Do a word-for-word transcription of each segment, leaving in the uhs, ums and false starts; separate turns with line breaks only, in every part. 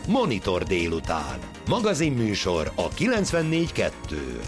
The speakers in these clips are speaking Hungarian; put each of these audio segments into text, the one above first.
Monitor délután. Magazinműsor a kilencvennégy kettő.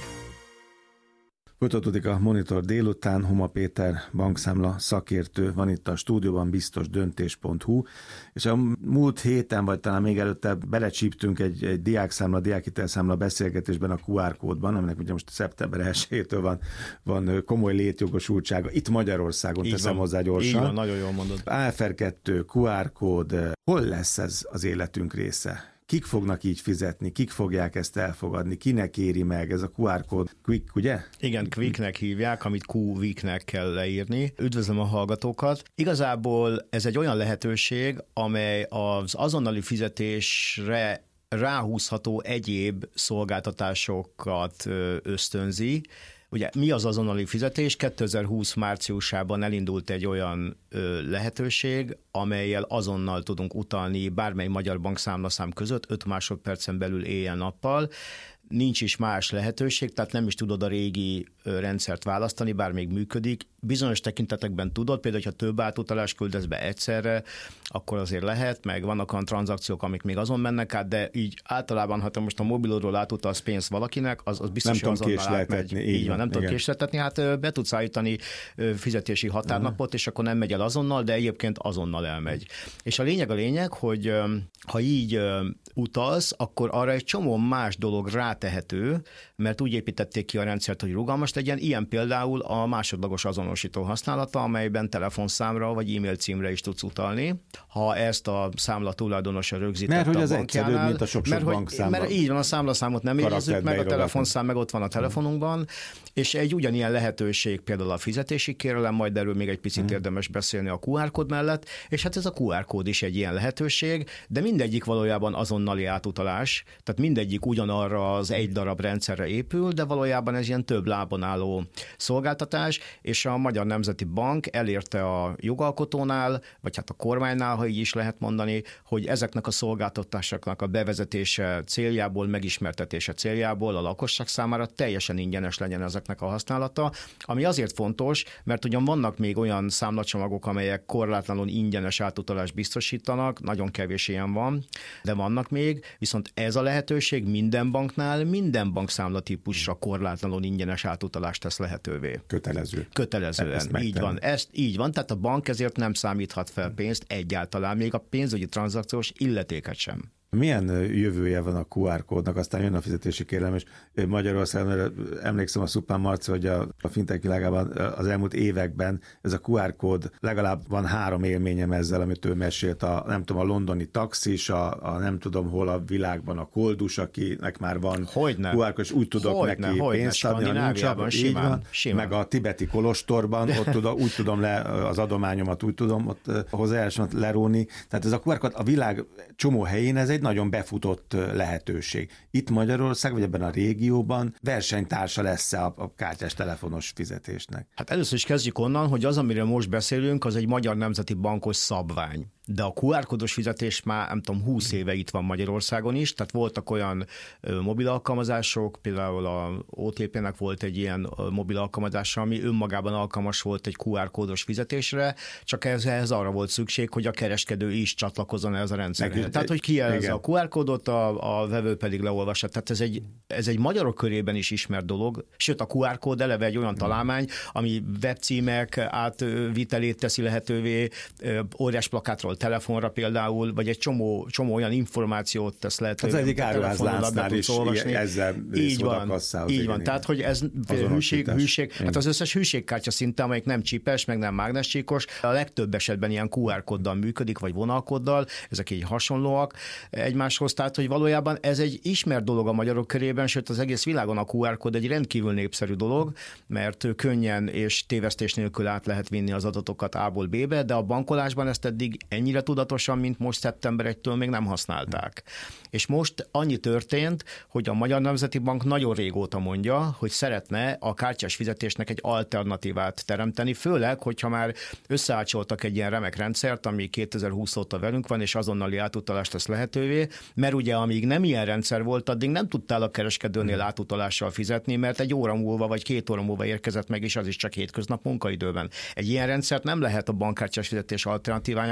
Folytatódik a Monitor délután, Homa Péter bankszámla szakértő van itt a stúdióban, biztosdöntés pont hu, és a múlt héten, vagy talán még előtte belecsíptünk egy, egy diákszámla, diákhitelszámla beszélgetésben a kú ár kódban, aminek ugye most szeptember elsejétől van, van komoly létjogosultsága. Itt Magyarországon,
így
teszem
van,
hozzá gyorsan.
Így van, nagyon jól mondod.
á ef er kettő, kú ár kód, hol lesz ez az életünk része? Kik fognak így fizetni, kik fogják ezt elfogadni, kinek éri meg ez a kú ár kód? Quick, ugye?
Igen, Quicknek hívják, amit Q-Weeknek kell leírni. Üdvözlöm a hallgatókat. Igazából ez egy olyan lehetőség, amely az azonnali fizetésre ráhúzható egyéb szolgáltatásokat ösztönzi. Ugye mi az azonnali fizetés? kétezer-húsz márciusában elindult egy olyan ö, lehetőség, amellyel azonnal tudunk utalni bármely magyar bankszámlaszám között öt másodpercen belül éjjel-nappal. Nincs is más lehetőség, tehát nem is tudod a régi rendszert választani, bár még működik. Bizonyos tekintetekben tudod, például, ha több átutalást küldesz be egyszerre, akkor azért lehet, meg vannak olyan tranzakciók, amik még azon mennek át, de így általában, ha te most a mobilodról átutalsz pénzt valakinek, az, az biztos, hogy azonnal átmegy. Így, így van, nem tudod késleltetni, hát be tudsz állítani fizetési határnapot, és akkor nem megy el azonnal, de egyébként azonnal elmegy. És a lényeg a lényeg, hogy ha így utalsz, akkor arra egy csomó más dolog rátehető, mert úgy építették ki a rendszert, hogy rugalmas legyen, ilyen például a másodlagos azonosító használata, amelyben telefonszámra vagy e-mail címre is tudsz utalni. Ha ezt a számla tulajdonosa rögzítette
mert, hogy
a
az
bankjánál,
egyszerűbb, mint a sok-sok
mert,
bankszámla.
Mert így van, a számlaszámot nem érezzük meg, a telefonszám meg ott van a telefonunkban, és egy ugyanilyen lehetőség például a fizetési kérelem, majd erről még egy picit hmm. érdemes beszélni a kú ár kód mellett, és hát ez a kú ár kód is egy ilyen lehetőség, de mindegyik valójában azonnali átutalás, tehát mindegyik ugyanarra az egy darab rendszerre épül, de valójában ez ilyen több lábon álló szolgáltatás, és a Magyar Nemzeti Bank elérte a jogalkotónál, vagy hát a kormánynál, ha így is lehet mondani, hogy ezeknek a szolgáltatásoknak a bevezetése céljából, megismertetése céljából a lakosság számára teljesen ingyenes legyen ezeknek a használata, ami azért fontos, mert ugyan vannak még olyan számlacsomagok, amelyek korlátlanul ingyenes átutalást biztosítanak, nagyon kevés ilyen van, de vannak még, viszont ez a lehetőség minden banknál, minden bankszámlatípusra korlátlanul ingyenes átutalást tesz lehetővé.
Kötelező.
Kötelezően, így van. Ezt így van, tehát a bank ezért nem számíthat fel pénzt egyáltalán, még a pénzügyi tranzakciós illetéket sem.
Milyen jövője van a kú ár kódnak, aztán jön a fizetési kérelem, és Magyarországon emlékszem a Szupán Marci, hogy a, a fintech világában az elmúlt években ez a kú ár kód, legalább van három élményem ezzel, amit ő mesélt, a nem tudom, a londoni taxis, a, a nem tudom hol a világban a koldus, akinek már van
hogyne.
kú ár kód, és úgy tudok hogyne, neki hogyne, pénzt adni, ha nincs, simán, van, simán. Meg a tibeti kolostorban, ott tudom, úgy tudom le az adományomat, úgy tudom ott hozzájárásomat leróni. Tehát ez a kú ár kód a világ csomó helyén ez egy nagyon befutott lehetőség. Itt Magyarország, vagy ebben a régióban versenytársa lesz-e a, a kártyás telefonos fizetésnek?
Hát először is kezdjük onnan, hogy az, amiről most beszélünk, az egy Magyar Nemzeti Bankos szabvány. De a kú ár kódos fizetés már, nem tudom, húsz éve itt van Magyarországon is, tehát voltak olyan mobil alkalmazások, például a o té pé-nek volt egy ilyen mobil alkalmazása, ami önmagában alkalmas volt egy kú ár kódos fizetésre, csak ehhez arra volt szükség, hogy a kereskedő is csatlakozzon ez a rendszerhez. Meg, tehát, hogy kijelzi a kú ár kódot, a, a vevő pedig leolvassa. Tehát ez egy, ez egy magyarok körében is ismert dolog, sőt a kú ár kód eleve egy olyan találmány, ami webcímek átvitelét teszi lehetővé, óriás plakátról telefonra például, vagy egy csomó, csomó olyan információt tesz lehetővé.
Az egyik áruházláncnál is ezzel
így van, így van. Tehát, hogy ez hűség, hűség, hát az összes hűségkártya szinte, amelyik nem csípes, meg nem mágnescsíkos, a legtöbb esetben ilyen kú ár kóddal működik, vagy vonalkóddal, ezek így hasonlóak egymáshoz, tehát, hogy valójában ez egy ismert dolog a magyarok körében, sőt az egész világon a kú ár kód egy rendkívül népszerű dolog, mert könnyen és tévesztés nélkül át lehet vinni az adatokat A-ból B-be, de a bankolásban ezt eddig ennyire tudatosan, mint most szeptember elsejétől még nem használták. És most annyi történt, hogy a Magyar Nemzeti Bank nagyon régóta mondja, hogy szeretne a kártyás fizetésnek egy alternatívát teremteni, főleg, hogyha már összeácsoltak egy ilyen remek rendszert, ami kétezer-húsz óta velünk van, és azonnali átutalást tesz lehetővé, mert ugye amíg nem ilyen rendszer volt, addig nem tudtál a kereskedőnél átutalással fizetni, mert egy óra múlva vagy két óra múlva érkezett meg, és az is csak hétköznap munkaidőben. Egy ilyen rendszert nem lehet a bankkártyás fizetés alternatívájának tekinteni.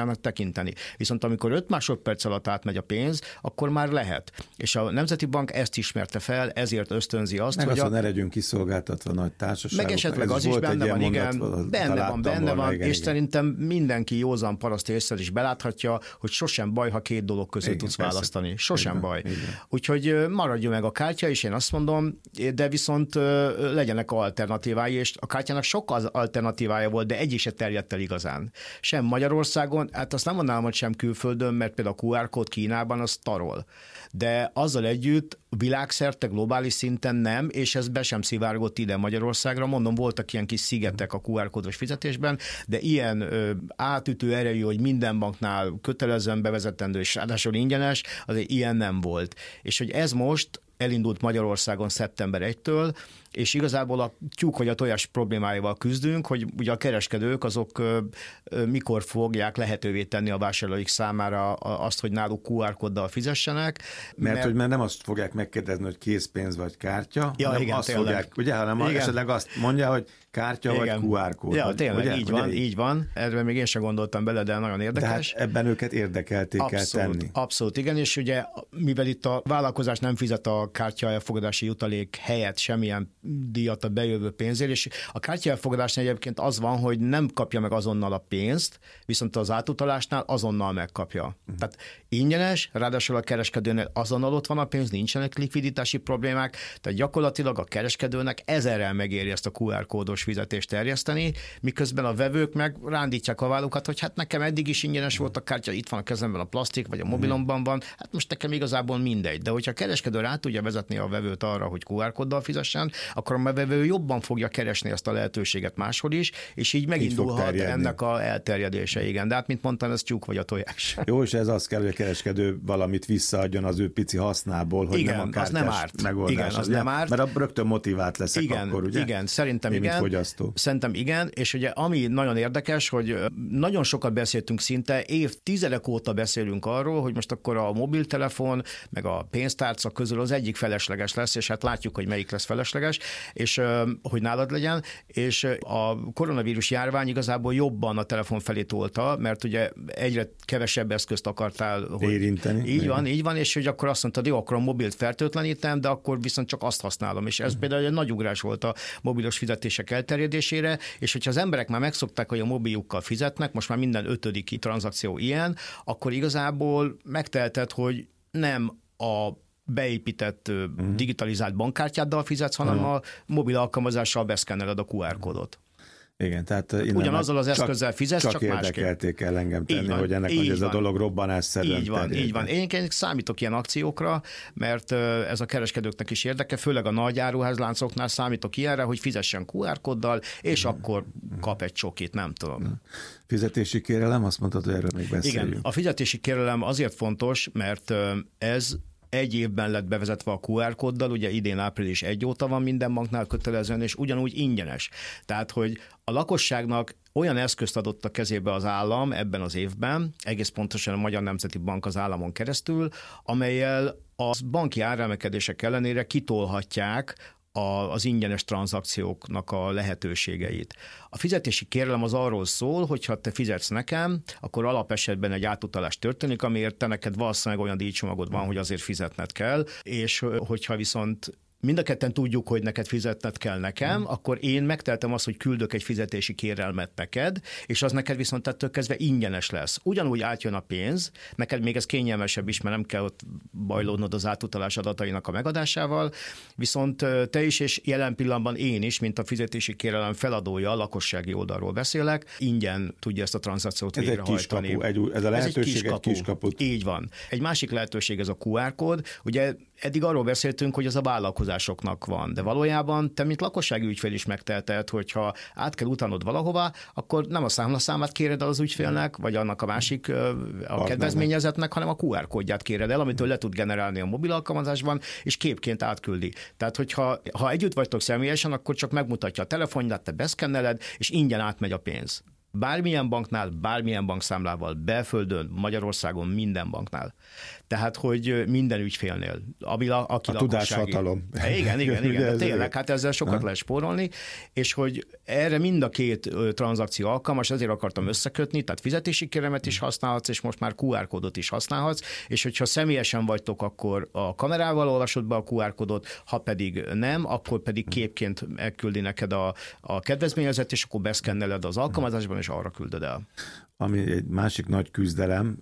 tekinteni. Viszont amikor öt másodperc alatt átmegy a pénz, akkor már lehet. És a Nemzeti Bank ezt ismerte fel, ezért ösztönzi azt,
meg
hogy
azt,
a...
ne legyünk kiszolgáltatva nagy társaságok.
Meg esetleg az is benne van, igen, benne van, benne van, és szerintem mindenki józan paraszt észre is beláthatja, hogy sosem baj, ha két dolog között igen, tudsz persze. választani. Sosem igen, baj. Igen. Úgyhogy maradjon meg a kártya, és én azt mondom, de viszont legyenek alternatívái, és a kártyának sok az alternatívája volt, de egy is se terjedt el igazán. Sem Magyarországon, hát azt nem mondanám, hogy sem külföldön, mert például a kú er kód Kínában az tarol. De azzal együtt világszerte, globális szinten nem, és ez be sem szivárgott ide Magyarországra. Mondom, voltak ilyen kis szigetek a kú er kódos fizetésben, de ilyen ö, átütő erejű, hogy minden banknál kötelezően bevezetendő, és ráadásul ingyenes, azért ilyen nem volt. És hogy ez most elindult Magyarországon szeptember elsejétől, és igazából a tyúk vagy a tojás problémáival küzdünk, hogy ugye a kereskedők azok ö, ö, mikor fogják lehetővé tenni a vásárlóik számára azt, hogy náluk kú er kóddal fizessenek.
Mert, mert hogy már nem azt fogják megkérdezni, hogy készpénz vagy kártya,
ja,
hanem
igen,
azt
tényleg.
fogják, ugye, hanem igen. esetleg azt mondja, hogy kártya igen. vagy kú er kód.
Ja,
vagy,
tényleg,
ugye?
így van, ugye? így van. Erről még én sem gondoltam bele, de nagyon érdekes.
De hát ebben őket érdekelték
abszolút,
kell tenni.
Abszolút, igen, és ugye mivel itt a vállalkozás nem fizet a kártya elfogadási jutalék helyett semmilyen díjat a bejövő pénzért, és a kártya elfogadásnál egyébként az van, hogy nem kapja meg azonnal a pénzt, viszont az átutalásnál azonnal megkapja. Uh-huh. Tehát ingyenes, ráadásul a kereskedőnél azonnal ott van a pénz, nincsenek likviditási problémák, tehát gyakorlatilag a kereskedőnek ezerrel megéri ezt a kú er kódos fizetést terjeszteni, miközben a vevők meg rándítják a vállukat, hogy hát nekem eddig is ingyenes volt a kártya, itt van a kezemben a plastik, vagy a mobilomban van, hát most nekem igazából mindegy. De hogyha a kereskedő rá tudja vezetni a vevőt arra, hogy kú er kóddal fizessen, akkor a vevő jobban fogja keresni ezt a lehetőséget máshol is, és így megindulhat így ennek a elterjedése, igen. De hát, mint mondtam, ez tyúk vagy a tojás.
Jó, és ez az kell, hogy a kereskedő valamit visszaadjon az ő pici hasznából, hogy
igen,
nem a kártyás
az nem árt.
megoldás.
Igen, az nem árt.
Mert a rögtön motivált leszek
igen,
akkor, ugye?
Igen, szerintem
Én,
igen.
Fogyasztó.
Szerintem igen, és ugye ami nagyon érdekes, hogy nagyon sokat beszéltünk szinte, évtizedek óta beszélünk arról, hogy most akkor a mobiltelefon, meg a pénztárca közül az egyik felesleges lesz, és hát látjuk, hogy melyik lesz felesleges, és hogy nálad legyen, és a koronavírus járvány igazából jobban a telefon felé tolta, mert ugye egyre kevesebb eszközt akartál hogy
érinteni.
Így van, így van, és hogy akkor azt mondtad, jó, akkor a mobilt fertőtlenítem, de akkor viszont csak azt használom, és ez uh-huh. például egy nagy ugrás volt a mobilos fizetések elterjedésére, és hogyha az emberek már megszokták, hogy a mobiljukkal fizetnek, most már minden ötödik tranzakció ilyen, akkor igazából megteheted, hogy nem a beépített uh-huh. digitalizált bankkártyáddal fizetsz, hanem uh-huh. a mobil alkalmazással beszkenneled a kú er kódot.
Igen, tehát
ugyanazzal az eszközzel fizetsz, csak,
csak
másképp.
érdekelték el engem tenni, van, hogy ennek hogy ez van. A dolog robbanásszerűen
Így van,
terjed.
így van. Én számítok ilyen akciókra, mert ez a kereskedőknek is érdeke, főleg a nagy áruházláncoknál számítok ilyenre, hogy fizessen kú er kóddal, és hmm. akkor kap egy csokit, nem tudom.
Fizetési kérelem, azt mondtad, hogy erről még beszéljünk.
Igen, a fizetési kérelem azért fontos, mert ez egy évben lett bevezetve a kú er kóddal, ugye idén április egy óta van minden banknál kötelezően, és ugyanúgy ingyenes. Tehát, hogy a lakosságnak olyan eszközt adott a kezébe az állam ebben az évben, egész pontosan a Magyar Nemzeti Bank az államon keresztül, amellyel a banki áremelkedések ellenére kitolhatják az ingyenes tranzakcióknak a lehetőségeit. A fizetési kérelem az arról szól, hogy ha te fizetsz nekem, akkor alapesetben egy átutalás történik, amiért te neked valószínűleg olyan díjcsomagod van, hogy azért fizetned kell, és hogyha viszont mind a ketten tudjuk, hogy neked fizetned kell nekem, hmm. akkor én megteltem azt, hogy küldök egy fizetési kérelmet neked, és az neked viszont ettől kezdve ingyenes lesz. Ugyanúgy átjön a pénz, neked még ez kényelmesebb is, mert nem kell ott bajlódnod az átutalás adatainak a megadásával, viszont te is, és jelen pillanatban én is, mint a fizetési kérelem feladója, a lakossági oldalról beszélek, ingyen tudja ezt a tranzakciót
ez
végrehajtani.
Egy kiskapu, egy, ez a lehetőség ez egy, kiskapu. egy kiskaput.
Így van. Egy másik lehetőség ez a kú er kód. Ugye eddig arról beszéltünk, hogy ez a vállalkozásoknak van, de valójában te, mint lakossági ügyfél is megteheted, hogyha át kell utalnod valahova, akkor nem a számlaszámát kéred el az ügyfélnek, vagy annak a másik a kedvezményezetnek, hanem a kú er kódját kéred el, amitől le tud generálni a mobil alkalmazásban, és képként átküldi. Tehát, hogyha ha együtt vagytok személyesen, akkor csak megmutatja a telefonját, te beszkenneled, és ingyen átmegy a pénz. Bármilyen banknál, bármilyen bankszámlával, belföldön, Magyarországon, minden banknál. Tehát, hogy minden ügyfélnél. Aki
a
lakossági...
tudáshatalom.
Igen, igen, igen. De tényleg, hát ezzel sokat lehet spórolni, és hogy erre mind a két tranzakció alkalmas, ezért akartam összekötni, tehát fizetési kéremet is használhatsz, és most már kú er kódot is használhatsz, és hogyha személyesen vagytok, akkor a kamerával olvasod be a kú er kódot, ha pedig nem, akkor pedig képként megküldi neked a, a kedvezményezet, és akkor beszkenneled az alkalmazásban, és arra küldöd el.
Ami egy másik nagy küzdelem,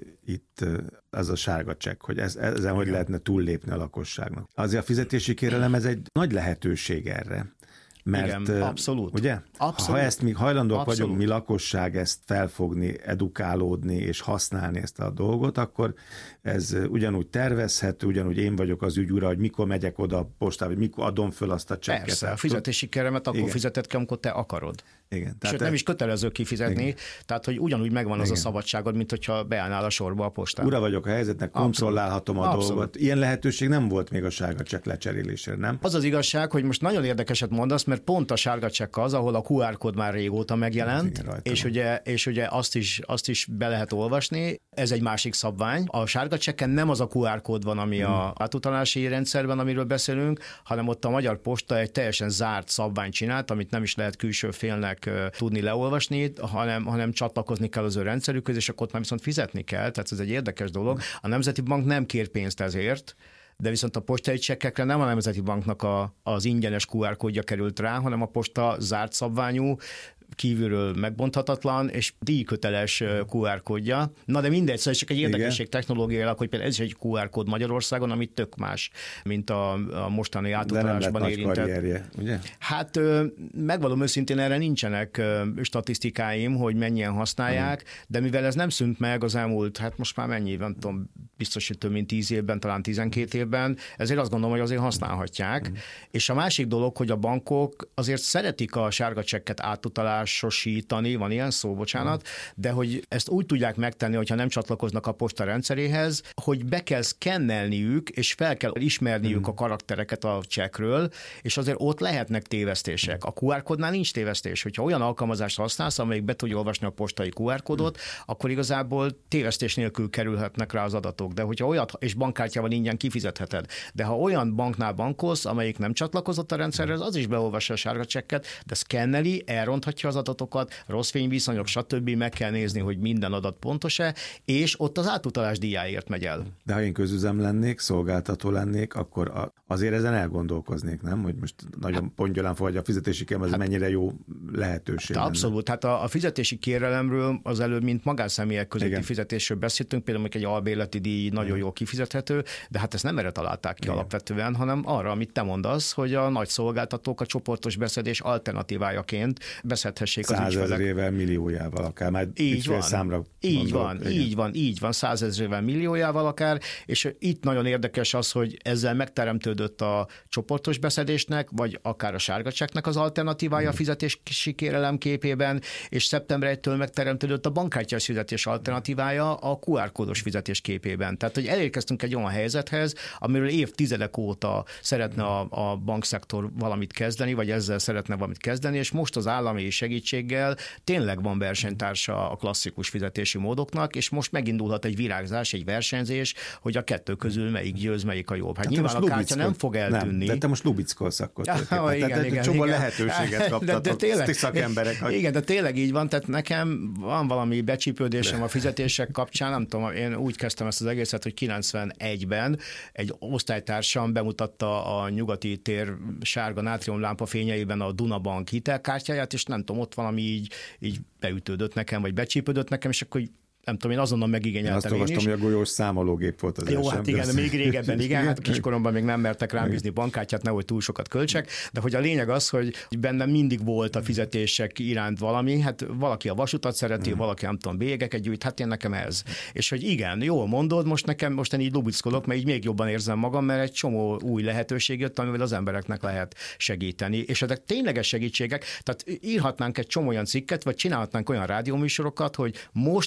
itt az a sárga csekk, hogy ez, ezen hogy lehetne túllépni a lakosságnak. Azért a fizetési kérelem, ez egy nagy lehetőség erre. Mert,
igen, abszolút.
Ugye?
Abszolút.
Ha ezt mi hajlandóak
abszolút.
vagyunk, mi lakosság ezt felfogni, edukálódni és használni ezt a dolgot, akkor ez ugyanúgy tervezhető, ugyanúgy én vagyok az ügyura, hogy mikor megyek oda a postába, hogy mikor adom föl azt a csekket.
Persze, a fizetési kéremet akkor fizeted ki, amikor te akarod.
Igen.
Tehát Sőt, nem is kötelező kifizetni, igen. Tehát hogy ugyanúgy megvan igen. az a szabadságod, mint hogyha beállnál a sorba a postába.
Ura vagyok a helyzetnek, kontrollálhatom a Abszolút. dolgot. Ilyen lehetőség nem volt még a sárga csekk lecserélésére, nem?
Az az igazság, hogy most nagyon érdekeset mondasz, mert pont a sárga csekk az, ahol a kú er kód már régóta megjelent, igen, és, ugye, és ugye azt is, azt is be lehet olvasni. Ez egy másik szabvány. A sárga csekken nem az a kú er kód van, ami hmm. a átutalási rendszerben, amiről beszélünk, hanem ott a Magyar Posta egy teljesen zárt szabványt csinált, amit nem is lehet külső félnek tudni leolvasni, hanem, hanem csatlakozni kell az ő rendszerükhöz, és akkor ott már viszont fizetni kell, tehát ez egy érdekes dolog. A Nemzeti Bank nem kér pénzt ezért, de viszont a postai csekkekre nem a Nemzeti Banknak a, az ingyenes kú er kódja került rá, hanem a posta zárt szabványú, kívülről megbonthatatlan és díjköteles kú er kódja. Na de mindegy, szóval csak egy érdekesség technológiailag, hogy például ez is egy kú er kód Magyarországon, ami tök más, mint a, a mostani átutalásban érintett.
Karrierje, ugye?
Hát megvalom őszintén, erre nincsenek statisztikáim, hogy mennyien használják, hmm. de mivel ez nem szűnt meg az elmúlt, hát most már mennyi, nem tudom, biztos, hogy több mint tíz évben, talán tizenkét évben, ezért azt gondolom, hogy azért használhatják. Hmm. És a másik dolog, hogy a bankok azért szeretik a sárga csekket átutalásosítani, van ilyen szó, bocsánat, hmm. de hogy ezt úgy tudják megtenni, hogyha nem csatlakoznak a posta rendszeréhez, hogy be kell szkennelniük, és fel kell ismerniük hmm. a karaktereket a csekkről, és azért ott lehetnek tévesztések. A kú er kódnál nincs tévesztés. Hogyha olyan alkalmazást használsz, amelyik be tudja olvasni a postai kú er kódot, hmm. akkor igazából tévesztés nélkül kerülhetnek rá az adatok. De hogyha olyat, és bankkártyával ingyen kifizetheted, de ha olyan banknál bankolsz, amelyik nem csatlakozott a rendszerhez, az is beolvassa a sárga csekket, de szkenneli, elronthatja az adatokat, rossz fényviszonyok, stb. Meg kell nézni, hogy minden adat pontos-e, és ott az átutalás díjáért megy el.
De ha én közüzem lennék, szolgáltató lennék, akkor azért ezen elgondolkoznék, nem? Hogy most nagyon hát, pongyolán fogadja a fizetési kérelem, ez hát, mennyire jó lehetőség.
Hát abszolút. Hát a, a fizetési kérelemről az előbb, mint magánszemélyek közötti Igen. fizetésről beszéltünk, például egy albérleti díj nagyon jól kifizethető, de hát ezt nem erre találták ki Igen. alapvetően, hanem arra, amit te mondasz, hogy a nagy szolgáltatók a csoportos beszedés alternatívájaként beszedhessék az ügyfelek.
Százezrével, milliójával akár, már
így van,
számra
így
mondok,
van,
Igen.
így van, így van, százezrével, milliójával akár, és itt nagyon érdekes az, hogy ezzel megteremtődött a csoportos beszedésnek, vagy akár a sárga csekknek az alternatívája hmm. a fizetési kérelem képében, és szeptember elsejétől megteremtődött a bankkártyás fizetés alternatívája a kú er kódos fizetés képében. Tehát, hogy elérkeztünk egy olyan helyzethez, amiről évtizedek óta szeretne a, a bankszektor valamit kezdeni, vagy ezzel szeretne valamit kezdeni, és most az állami segítséggel tényleg van versenytársa a klasszikus fizetési módoknak, és most megindulhat egy virágzás, egy versenyzés, hogy a kettő közül melyik győz, melyik a jobb. Hát
de
nyilván a kártya nem fog eltűnni.
Nem, de te most lubickolsz akkor.
Ja, hát, igen,
tehát
igen,
egy csomó
igen.
lehetőséget kaptatok, de, de tényleg, szakemberek. Hogy...
Igen, de tényleg így van, tehát nekem van valami becsípődésem a fizetések kapcsán, nem tudom, én úgy kezdtem ezt az egészet, hogy kilencvenegyben egy osztálytársam bemutatta a nyugati tér sárga nátriumlámpa fényeiben a Dunabank hitelkártyáját, és nem tudom, ott valami így, így beütődött nekem, vagy becsípődött nekem, és akkor nem tudom, én azonnal megigényeltem.
Azt olvastam, hogy a golyós számológép volt az
Jó,
első.
hát igen, de még régebben, igen, hát kiskoromban még nem mertek rám bízni bankkártyát, nehogy túl sokat költsek, de hogy a lényeg az, hogy bennem mindig volt a fizetések iránt valami, hát valaki a vasutat szereti, hmm. valaki nem tudom, bélyegeket gyűjt, hát én nekem ez. És hogy igen, jól mondod, most nekem, most én így lubickolok, mert így még jobban érzem magam, mert egy csomó új lehetőség jött, amivel az embereknek lehet segíteni. És ezek tényleges segítségek, tehát írhatnánk egy csomó olyan cikket, vagy csinálhatnánk olyan rádióműsorokat, hogy mostantól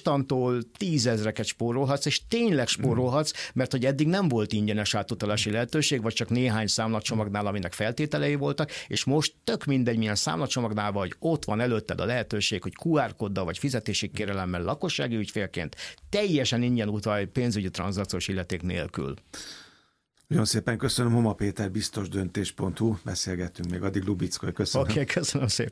ahol tízezreket spórolhatsz, és tényleg spórolhatsz, mert hogy eddig nem volt ingyenes átutalási lehetőség, vagy csak néhány számlacsomagnál, aminek feltételei voltak, és most tök mindegy, milyen számlacsomagnál vagy, ott van előtted a lehetőség, hogy kú er kóddal vagy fizetési kérelemmel lakossági ügyfélként teljesen ingyen utalj pénzügyi tranzakciós illeték nélkül.
Nagyon szépen köszönöm, Homa Péter, biztosdöntés pont hu, beszélgettünk még addig, Lubickai, köszönöm.
Oké, okay, köszönöm szépen.